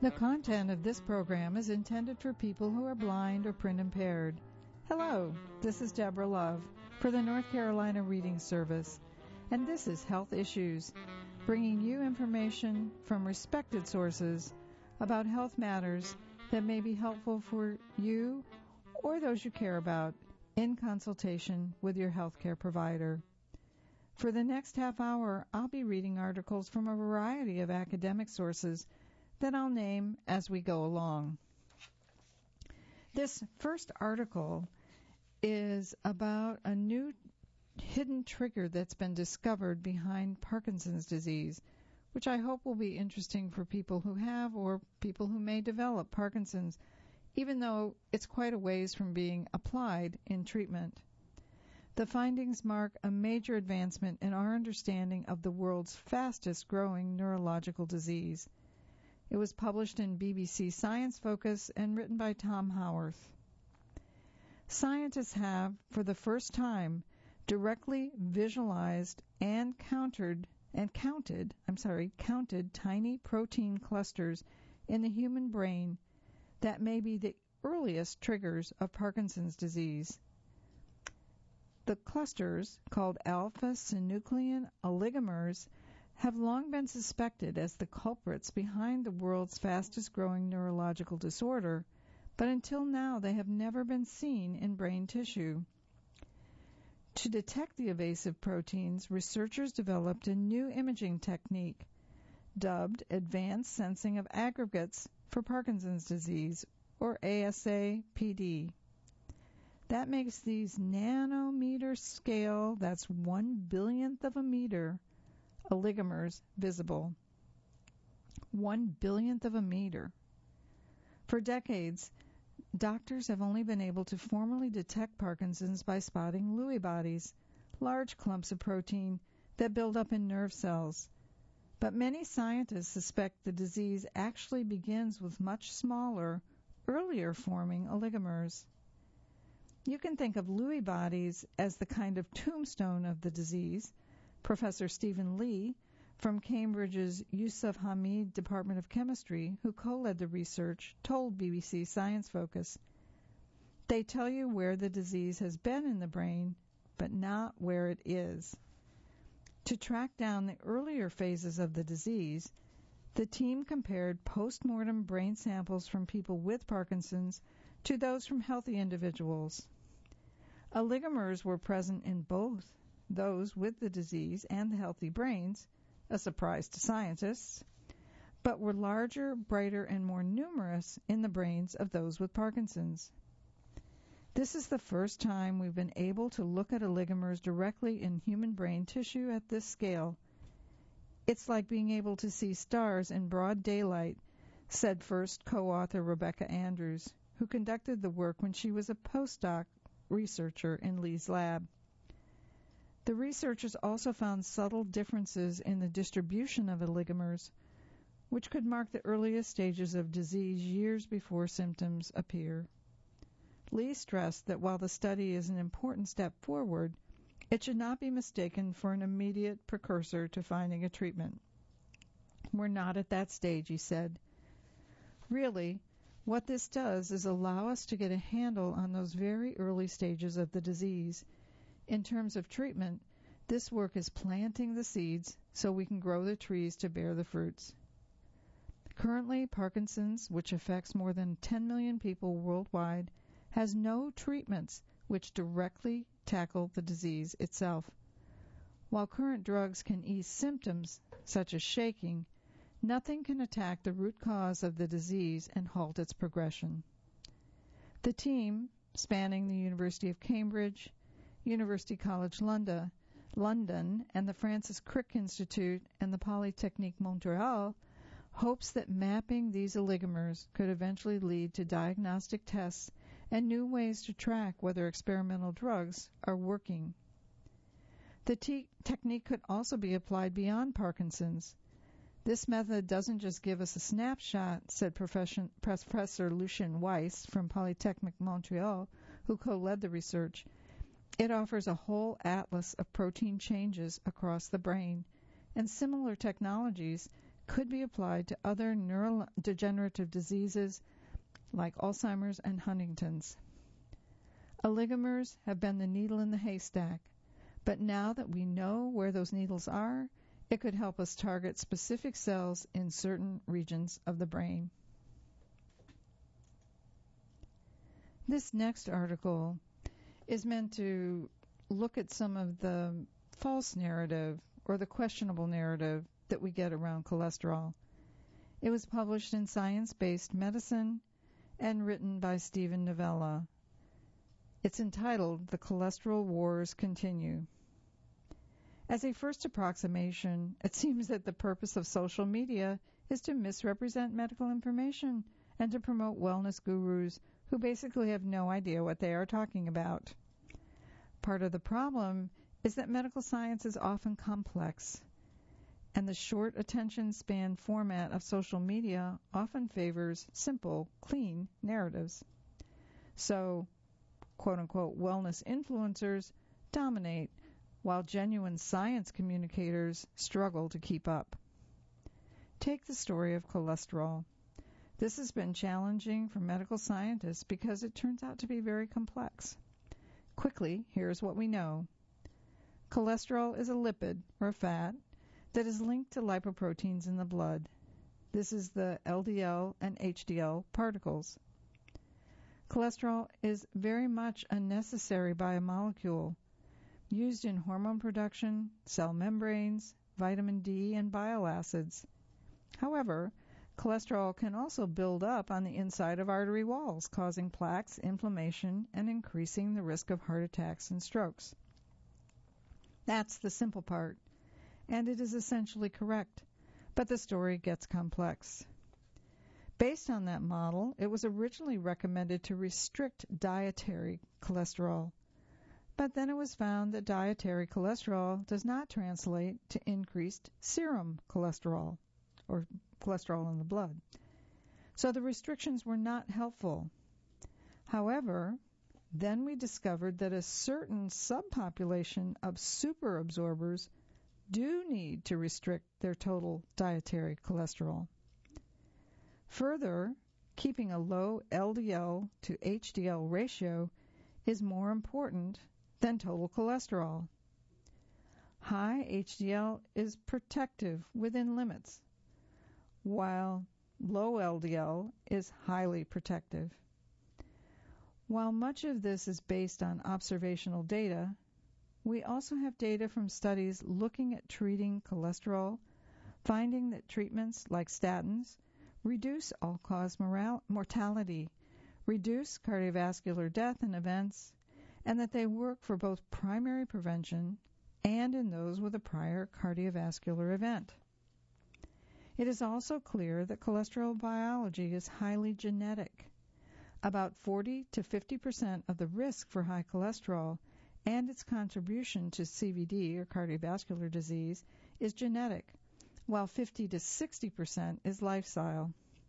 The content of this program is intended for people who are blind or print impaired. Hello, this is Deborah Love for the North Carolina Reading Service, and this is Health Issues, bringing you information from respected sources about health matters that may be helpful for you or those you care about in consultation with your healthcare provider. For the next half hour, I'll be reading articles from a variety of academic sources that I'll name as we go along. This first article is about a new hidden trigger that's been discovered behind Parkinson's disease, which I hope will be interesting for people who have or people who may develop Parkinson's, even though it's quite a ways from being applied in treatment. The findings mark a major advancement in our understanding of the world's fastest growing neurological disease. It was published in BBC Science Focus and written by Tom Howarth. Scientists have, for the first time, directly visualized and counted tiny protein clusters in the human brain that may be the earliest triggers of Parkinson's disease. The clusters, called alpha-synuclein oligomers, have long been suspected as the culprits behind the world's fastest-growing neurological disorder, but until now they have never been seen in brain tissue. To detect the evasive proteins, researchers developed a new imaging technique dubbed Advanced Sensing of Aggregates for Parkinson's disease, or ASA-PD. That makes these nanometer scale, that's 1/1000th of a meter, oligomers visible. 1/1000th of a meter. For decades, doctors have only been able to formally detect Parkinson's by spotting Lewy bodies, large clumps of protein that build up in nerve cells. But many scientists suspect the disease actually begins with much smaller, earlier forming oligomers. You can think of Lewy bodies as the kind of tombstone of the disease. Professor Stephen Lee from Cambridge's Yusuf Hamid Department of Chemistry, who co-led the research, told BBC Science Focus, "They tell you where the disease has been in the brain, but not where it is." To track down the earlier phases of the disease, the team compared post-mortem brain samples from people with Parkinson's to those from healthy individuals. Oligomers were present in both those with the disease and the healthy brains, a surprise to scientists, but were larger, brighter, and more numerous in the brains of those with Parkinson's. This is the first time we've been able to look at oligomers directly in human brain tissue at this scale. It's like being able to see stars in broad daylight, said first co-author Rebecca Andrews, who conducted the work when she was a postdoc researcher in Lee's lab. The researchers also found subtle differences in the distribution of oligomers, which could mark the earliest stages of disease years before symptoms appear. Lee stressed that while the study is an important step forward, it should not be mistaken for an immediate precursor to finding a treatment. "We're not at that stage," he said. Really, what this does is allow us to get a handle on those very early stages of the disease. In terms of treatment, this work is planting the seeds so we can grow the trees to bear the fruits. Currently, Parkinson's, which affects more than 10 million people worldwide, has no treatments which directly tackle the disease itself. While current drugs can ease symptoms, such as shaking, nothing can attack the root cause of the disease and halt its progression. The team, spanning the University of Cambridge, University College London, and the Francis Crick Institute and the Polytechnique Montreal, hopes that mapping these oligomers could eventually lead to diagnostic tests and new ways to track whether experimental drugs are working. The technique could also be applied beyond Parkinson's. This method doesn't just give us a snapshot, said Professor Lucien Weiss from Polytechnique Montreal, who co-led the research. It offers a whole atlas of protein changes across the brain, and similar technologies could be applied to other neurodegenerative diseases like Alzheimer's and Huntington's. Oligomers have been the needle in the haystack, but now that we know where those needles are, it could help us target specific cells in certain regions of the brain. This next article is meant to look at some of the false narrative or the questionable narrative that we get around cholesterol. It was published in Science-Based Medicine and written by Steven Novella. It's entitled The Cholesterol Wars Continue. As a first approximation, it seems that the purpose of social media is to misrepresent medical information and to promote wellness gurus who basically have no idea what they are talking about. Part of the problem is that medical science is often complex, and the short attention span format of social media often favors simple, clean narratives. So, quote-unquote, wellness influencers dominate, while genuine science communicators struggle to keep up. Take the story of cholesterol. This has been challenging for medical scientists because it turns out to be very complex. Quickly, here's what we know. Cholesterol is a lipid, or a fat, that is linked to lipoproteins in the blood. This is the LDL and HDL particles. Cholesterol is very much a necessary biomolecule, used in hormone production, cell membranes, vitamin D, and bile acids. However, cholesterol can also build up on the inside of artery walls, causing plaques, inflammation, and increasing the risk of heart attacks and strokes. That's the simple part, and it is essentially correct, but the story gets complex. Based on that model, it was originally recommended to restrict dietary cholesterol, but then it was found that dietary cholesterol does not translate to increased serum cholesterol, or cholesterol in the blood. So the restrictions were not helpful. However, then we discovered that a certain subpopulation of superabsorbers do need to restrict their total dietary cholesterol. Further, keeping a low LDL to HDL ratio is more important than total cholesterol. High HDL is protective within limits, while low LDL is highly protective. While much of this is based on observational data, we also have data from studies looking at treating cholesterol, finding that treatments like statins reduce all-cause mortality, reduce cardiovascular death and events, and that they work for both primary prevention and in those with a prior cardiovascular event. It is also clear that cholesterol biology is highly genetic. About 40 to 50% of the risk for high cholesterol and its contribution to CVD, or cardiovascular disease, is genetic, while 50 to 60% is lifestyle.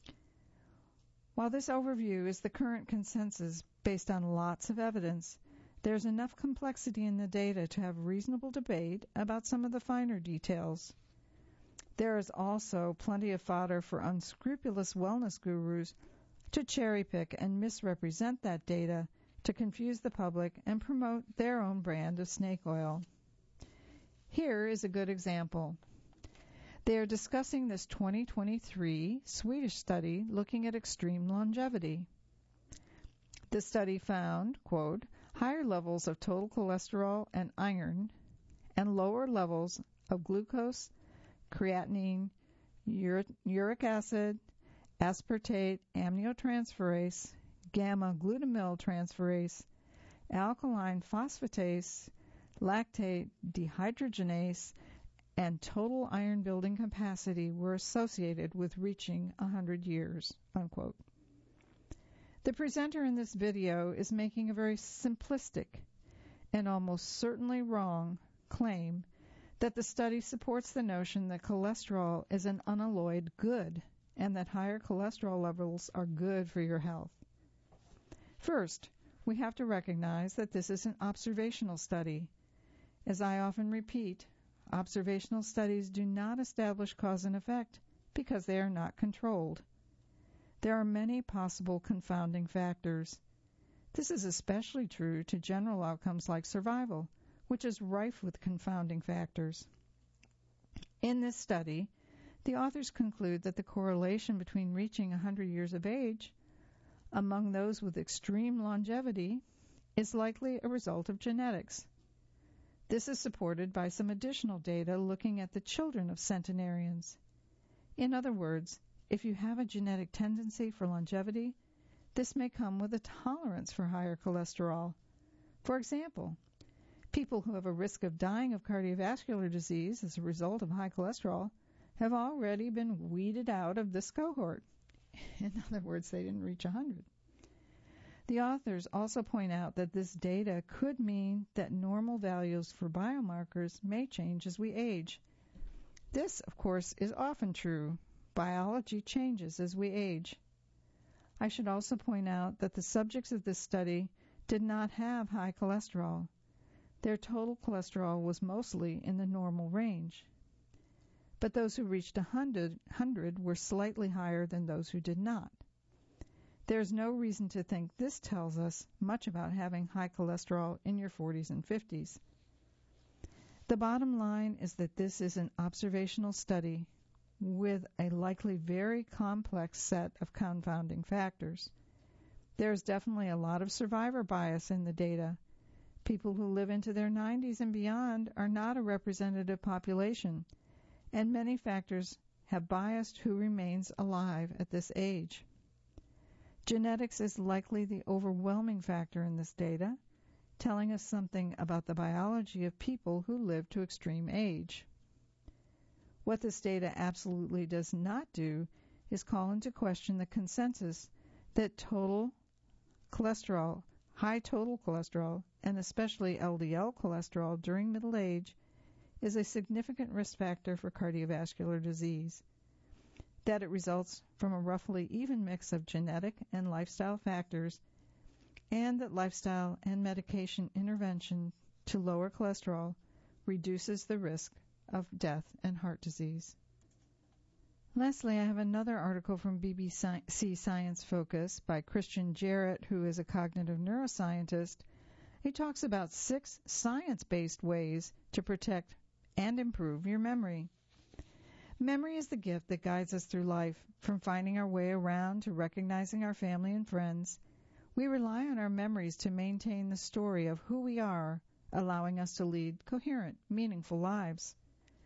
While this overview is the current consensus based on lots of evidence, there's enough complexity in the data to have reasonable debate about some of the finer details. There is also plenty of fodder for unscrupulous wellness gurus to cherry-pick and misrepresent that data to confuse the public and promote their own brand of snake oil. Here is a good example. They are discussing this 2023 Swedish study looking at extreme longevity. The study found, quote, higher levels of total cholesterol and iron and lower levels of glucose, creatinine, uric acid, aspartate aminotransferase, gamma-glutamyl transferase, alkaline phosphatase, lactate dehydrogenase, and total iron building capacity were associated with reaching 100 years, unquote. The presenter in this video is making a very simplistic and almost certainly wrong claim that the study supports the notion that cholesterol is an unalloyed good and that higher cholesterol levels are good for your health. First, we have to recognize that this is an observational study. As I often repeat, observational studies do not establish cause and effect. because they are not controlled. There are many possible confounding factors. This is especially true to general outcomes like survival, which is rife with confounding factors. In this study, the authors conclude that the correlation between reaching 100 years of age among those with extreme longevity is likely a result of genetics. This is supported by some additional data looking at the children of centenarians. In other words, if you have a genetic tendency for longevity, this may come with a tolerance for higher cholesterol. For example, people who have a risk of dying of cardiovascular disease as a result of high cholesterol have already been weeded out of this cohort. In other words, they didn't reach 100. The authors also point out that this data could mean that normal values for biomarkers may change as we age. This, of course, is often true. Biology changes as we age. I should also point out that the subjects of this study did not have high cholesterol. Their total cholesterol was mostly in the normal range. But those who reached 100 were slightly higher than those who did not. There is no reason to think this tells us much about having high cholesterol in your 40s and 50s. The bottom line is that this is an observational study with a likely very complex set of confounding factors. There is definitely a lot of survivor bias in the data. People who live into their 90s and beyond are not a representative population, and many factors have biased who remains alive at this age. Genetics is likely the overwhelming factor in this data, telling us something about the biology of people who live to extreme age. What this data absolutely does not do is call into question the consensus that total cholesterol, high total cholesterol, and especially LDL cholesterol during middle age is a significant risk factor for cardiovascular disease, that it results from a roughly even mix of genetic and lifestyle factors, and that lifestyle and medication intervention to lower cholesterol reduces the risk of death and heart disease. Lastly, I have another article from BBC Science Focus by Christian Jarrett, who is a cognitive neuroscientist. He talks about 6 science-based ways to protect and improve your memory. Memory is the gift that guides us through life, from finding our way around to recognizing our family and friends. We rely on our memories to maintain the story of who we are, allowing us to lead coherent, meaningful lives.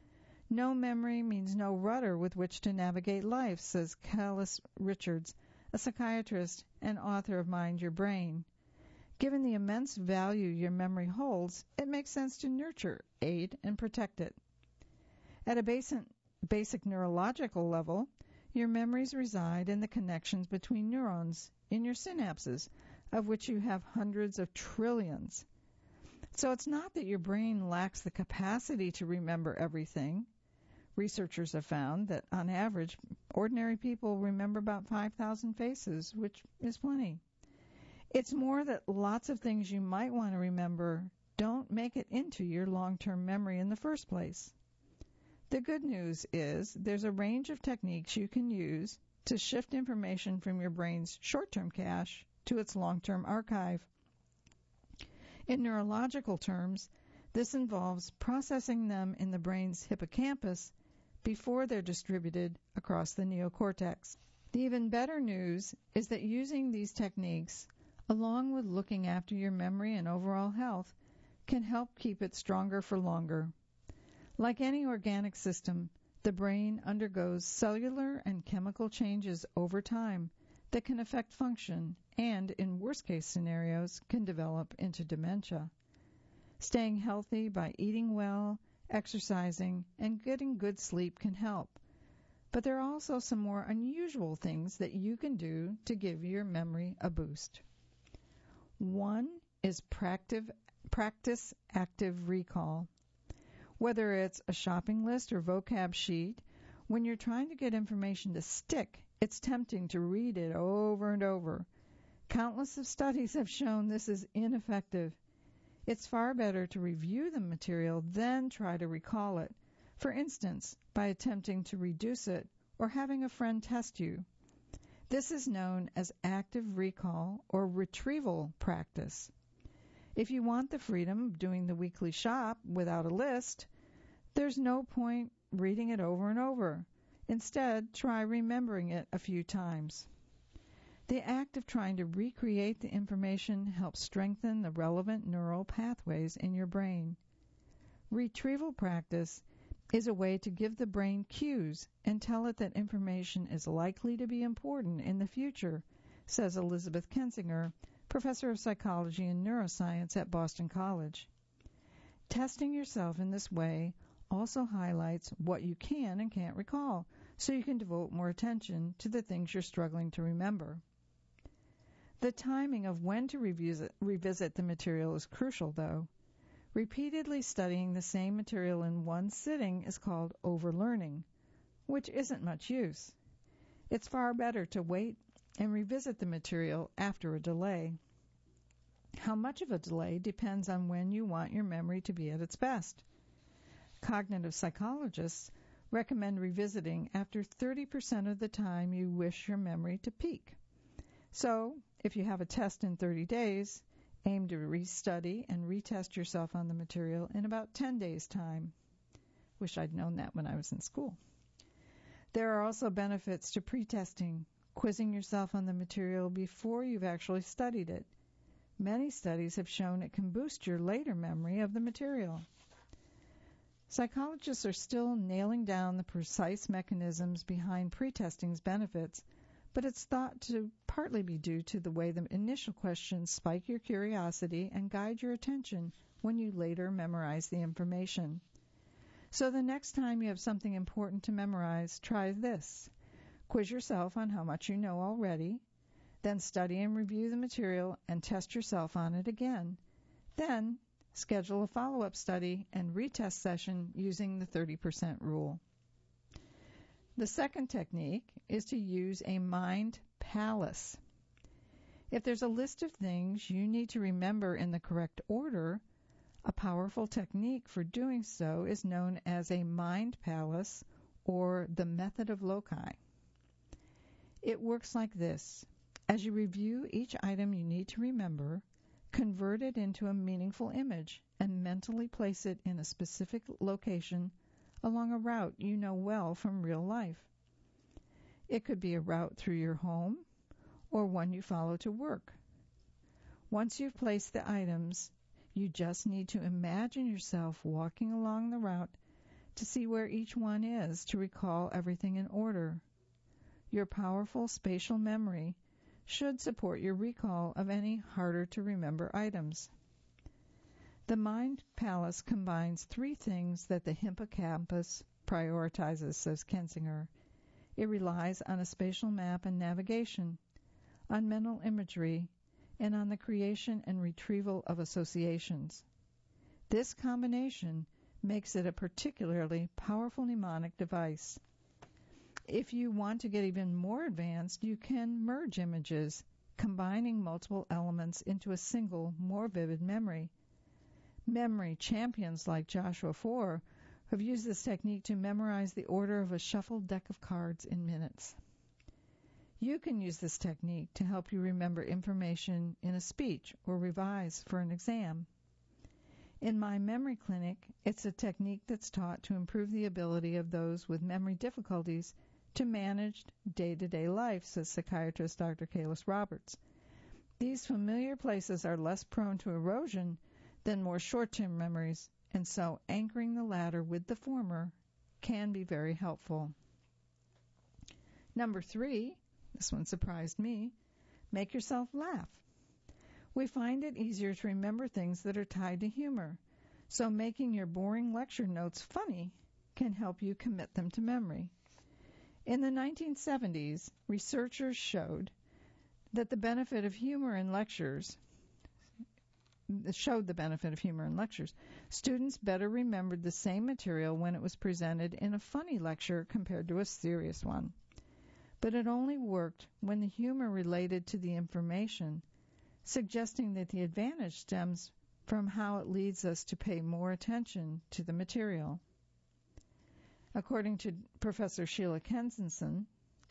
No memory means no rudder with which to navigate life, says Callis Richards, a psychiatrist and author of Mind Your Brain. Given the immense value your memory holds, it makes sense to nurture, aid, and protect it. At a basic neurological level, your memories reside in the connections between neurons in your synapses, of which you have hundreds of trillions. So it's not that your brain lacks the capacity to remember everything. Researchers have found that, on average, ordinary people remember about 5,000 faces, which is plenty. It's more that lots of things you might want to remember don't make it into your long-term memory in the first place. The good news is there's a range of techniques you can use to shift information from your brain's short-term cache to its long-term archive. In neurological terms, this involves processing them in the brain's hippocampus before they're distributed across the neocortex. The even better news is that using these techniques, along with looking after your memory and overall health, can help keep it stronger for longer. Like any organic system, the brain undergoes cellular and chemical changes over time that can affect function and, in worst-case scenarios, can develop into dementia. Staying healthy by eating well, exercising, and getting good sleep can help. But there are also some more unusual things that you can do to give your memory a boost. One is practice active recall. Whether it's a shopping list or vocab sheet, when you're trying to get information to stick, it's tempting to read it over and over. Countless of studies have shown this is ineffective. It's far better to review the material than try to recall it, for instance, by attempting to reduce it or having a friend test you. This is known as active recall or retrieval practice. If you want the freedom of doing the weekly shop without a list, there's no point reading it over and over. Instead, try remembering it a few times. The act of trying to recreate the information helps strengthen the relevant neural pathways in your brain. Retrieval practice is a way to give the brain cues and tell it that information is likely to be important in the future, says Elizabeth Kensinger, professor of psychology and neuroscience at Boston College. Testing yourself in this way also highlights what you can and can't recall, so you can devote more attention to the things you're struggling to remember. The timing of when to revisit the material is crucial, though. Repeatedly studying the same material in one sitting is called overlearning, which isn't much use. It's far better to wait and revisit the material after a delay. How much of a delay depends on when you want your memory to be at its best. Cognitive psychologists recommend revisiting after 30% of the time you wish your memory to peak. So, if you have a test in 30 days, aim to restudy and retest yourself on the material in about 10 days' time. Wish I'd known that when I was in school. There are also benefits to pretesting, quizzing yourself on the material before you've actually studied it. Many studies have shown it can boost your later memory of the material. Psychologists are still nailing down the precise mechanisms behind pretesting's benefits, but it's thought to partly be due to the way the initial questions spike your curiosity and guide your attention when you later memorize the information. So the next time you have something important to memorize, try this. Quiz yourself on how much you know already, then study and review the material and test yourself on it again. Then schedule a follow-up study and retest session using the 30% rule. The second technique is to use a mind palace. If there's a list of things you need to remember in the correct order, a powerful technique for doing so is known as a mind palace or the method of loci. It works like this. As you review each item you need to remember, convert it into a meaningful image and mentally place it in a specific location along a route you know well from real life. It could be a route through your home or one you follow to work. Once you've placed the items, you just need to imagine yourself walking along the route to see where each one is to recall everything in order. Your powerful spatial memory should support your recall of any harder-to-remember items. The Mind Palace combines three things that the hippocampus prioritizes, says Kensinger. It relies on a spatial map and navigation, on mental imagery, and on the creation and retrieval of associations. This combination makes it a particularly powerful mnemonic device. If you want to get even more advanced, you can merge images, combining multiple elements into a single, more vivid memory. Memory champions like Joshua Foer have used this technique to memorize the order of a shuffled deck of cards in minutes. You can use this technique to help you remember information in a speech or revise for an exam. In my memory clinic, it's a technique that's taught to improve the ability of those with memory difficulties to manage day-to-day life, says psychiatrist Dr. Kalis Roberts. These familiar places are less prone to erosion than more short-term memories, and so anchoring the latter with the former can be very helpful. Number 3, this one surprised me, make yourself laugh. We find it easier to remember things that are tied to humor, so making your boring lecture notes funny can help you commit them to memory. In the 1970s, researchers showed that the benefit of humor in lectures Students better remembered the same material when it was presented in a funny lecture compared to a serious one. But it only worked when the humor related to the information, suggesting that the advantage stems from how it leads us to pay more attention to the material. According to Professor Sheila Kennison,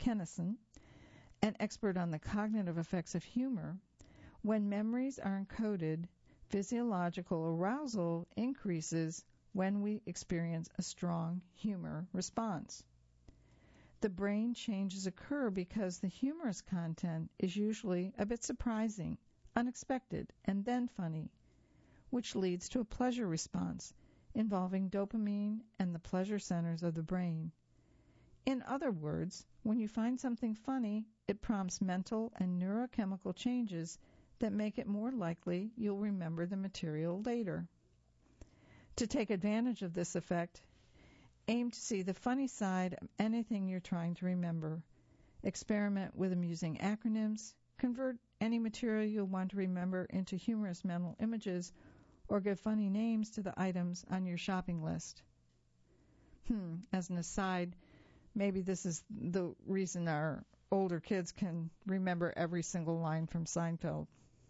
an expert on the cognitive effects of humor, when memories are encoded, physiological arousal increases when we experience a strong humor response. The brain changes occur because the humorous content is usually a bit surprising, unexpected, and then funny, which leads to a pleasure response involving dopamine and the pleasure centers of the brain. In other words, when you find something funny, it prompts mental and neurochemical changes that make it more likely you'll remember the material later. To take advantage of this effect, aim to see the funny side of anything you're trying to remember. Experiment with amusing acronyms, convert any material you'll want to remember into humorous mental images, or give funny names to the items on your shopping list. As an aside, maybe this is the reason our older kids can remember every single line from Seinfeld.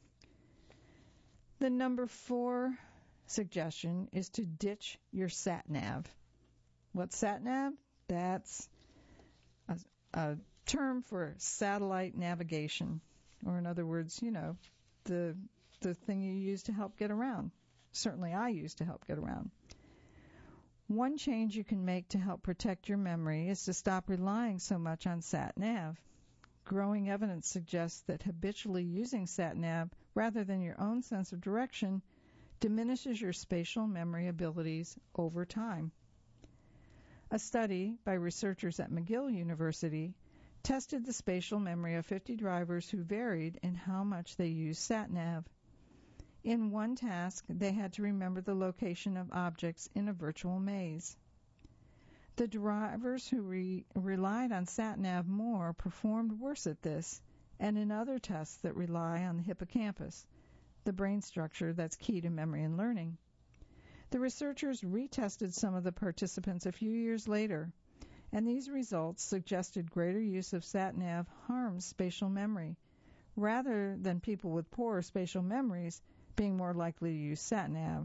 The number 4 suggestion is to ditch your sat-nav. What's sat-nav? That's a term for satellite navigation, or in other words, the thing you use to help get around. Certainly I use to help get around. One change you can make to help protect your memory is to stop relying so much on sat-nav. Growing evidence suggests that habitually using sat-nav rather than your own sense of direction diminishes your spatial memory abilities over time. A study by researchers at McGill University tested the spatial memory of 50 drivers who varied in how much they used sat-nav. In one task, they had to remember the location of objects in a virtual maze. The drivers who relied on sat-nav more performed worse at this, and in other tests that rely on the hippocampus, the brain structure that's key to memory and learning. The researchers retested some of the participants a few years later, and these results suggested greater use of sat-nav harms spatial memory, rather than people with poorer spatial memories being more likely to use sat-nav.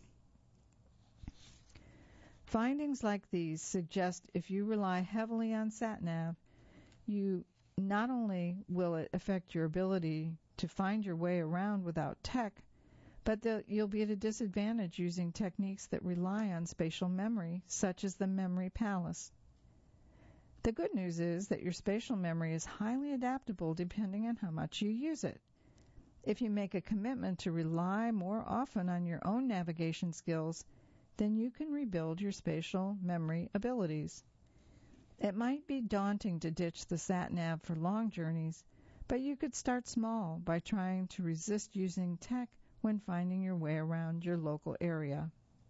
Findings like these suggest if you rely heavily on sat-nav, you not only will it affect your ability to find your way around without tech, but you'll be at a disadvantage using techniques that rely on spatial memory, such as the memory palace. The good news is that your spatial memory is highly adaptable depending on how much you use it. If you make a commitment to rely more often on your own navigation skills, then you can rebuild your spatial memory abilities. It might be daunting to ditch the sat-nav for long journeys, but you could start small by trying to resist using tech when finding your way around your local area.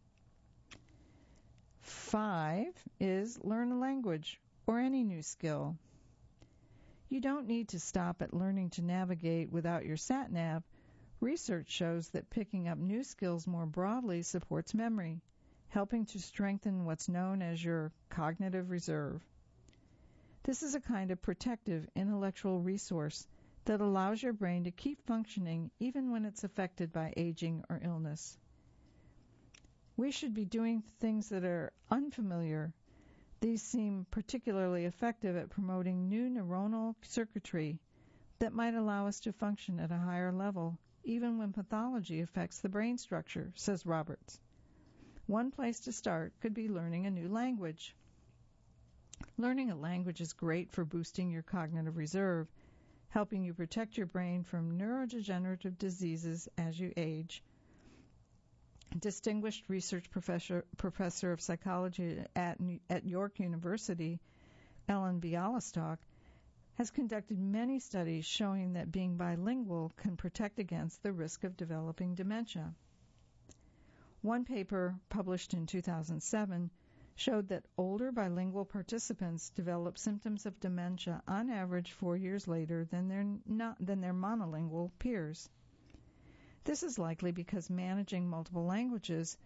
5 is learn a language or any new skill. You don't need to stop at learning to navigate without your sat-nav. Research shows that picking up new skills more broadly supports memory, helping to strengthen what's known as your cognitive reserve. This is a kind of protective intellectual resource that allows your brain to keep functioning even when it's affected by aging or illness. We should be doing things that are unfamiliar. These seem particularly effective at promoting new neuronal circuitry that might allow us to function at a higher level, even when pathology affects the brain structure, says Roberts. One place to start could be learning a new language. Learning a language is great for boosting your cognitive reserve, helping you protect your brain from neurodegenerative diseases as you age. Distinguished research professor of psychology at York University, Ellen Bialystok, has conducted many studies showing that being bilingual can protect against the risk of developing dementia. One paper published in 2007 showed that older bilingual participants develop symptoms of dementia on average 4 years later than their monolingual peers. This is likely because managing multiple languages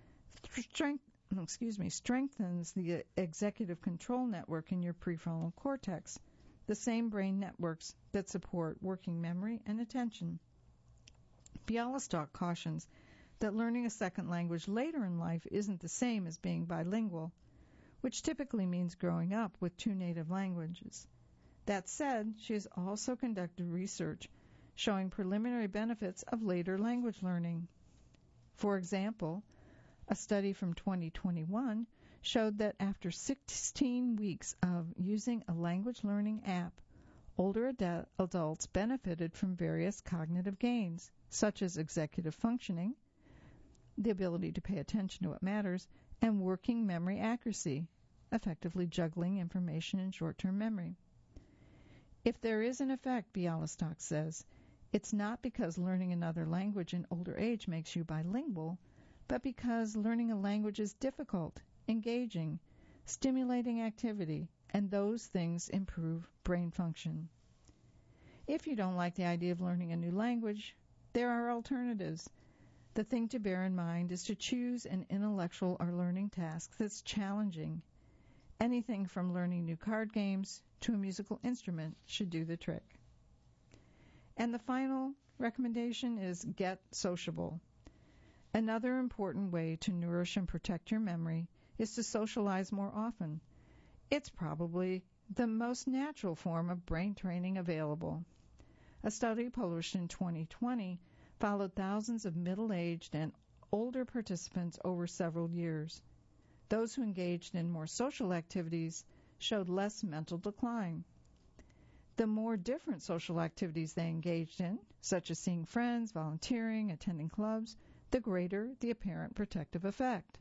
strengthens the executive control network in your prefrontal cortex, the same brain networks that support working memory and attention. Bialystok cautions that learning a second language later in life isn't the same as being bilingual. which typically means growing up with two native languages. That said, she has also conducted research showing preliminary benefits of later language learning. For example, a study from 2021 showed that after 16 weeks of using a language learning app, older adults benefited from various cognitive gains, such as executive functioning, the ability to pay attention to what matters, and working memory accuracy, effectively juggling information in short-term memory. If there is an effect, Bialystok says, it's not because learning another language in older age makes you bilingual, but because learning a language is difficult, engaging, stimulating activity, and those things improve brain function. If you don't like the idea of learning a new language, there are alternatives. The thing to bear in mind is to choose an intellectual or learning task that's challenging. Anything from learning new card games to a musical instrument should do the trick. And the final recommendation is get sociable. Another important way to nourish and protect your memory is to socialize more often. It's probably the most natural form of brain training available. A study published in 2020 followed thousands of middle-aged and older participants over several years. Those who engaged in more social activities showed less mental decline. The more different social activities they engaged in, such as seeing friends, volunteering, attending clubs, the greater the apparent protective effect.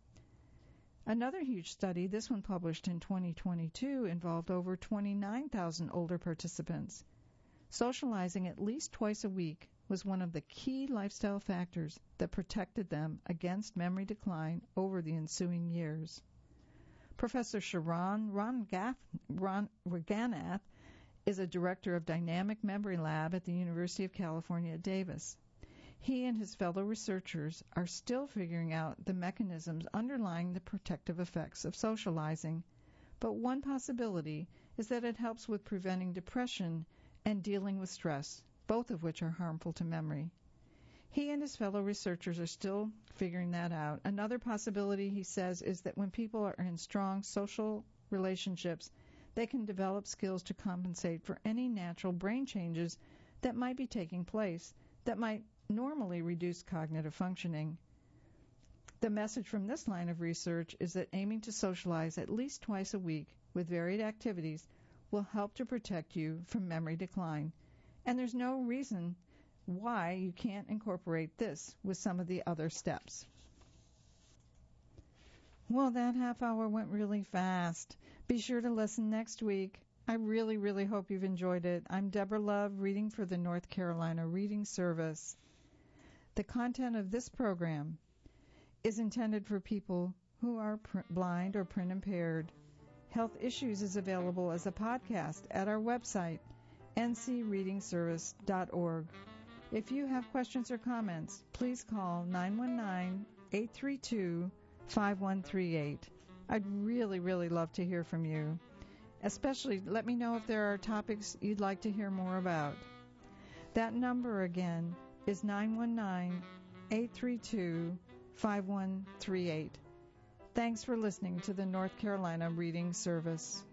Another huge study, this one published in 2022, involved over 29,000 older participants. Socializing at least twice a week was one of the key lifestyle factors that protected them against memory decline over the ensuing years. Professor Sharon Raganath is a director of Dynamic Memory Lab at the University of California at Davis. He and his fellow researchers are still figuring out the mechanisms underlying the protective effects of socializing, but one possibility is that it helps with preventing depression and dealing with stress, both of which are harmful to memory. He and his fellow researchers are still figuring that out. Another possibility, he says, is that when people are in strong social relationships, they can develop skills to compensate for any natural brain changes that might be taking place that might normally reduce cognitive functioning. The message from this line of research is that aiming to socialize at least twice a week with varied activities will help to protect you from memory decline, and there's no reason why you can't incorporate this with some of the other steps. Well, that half hour went really fast. Be sure to listen next week. I really, really hope you've enjoyed it. I'm Deborah Love, reading for the North Carolina Reading Service. The content of this program is intended for people who are blind or print impaired. Health Issues is available as a podcast at our website, ncreadingservice.org. If you have questions or comments, please call 919-832-5138. I'd really, really love to hear from you. Especially, let me know if there are topics you'd like to hear more about. That number again is 919-832-5138. Thanks for listening to the North Carolina Reading Service.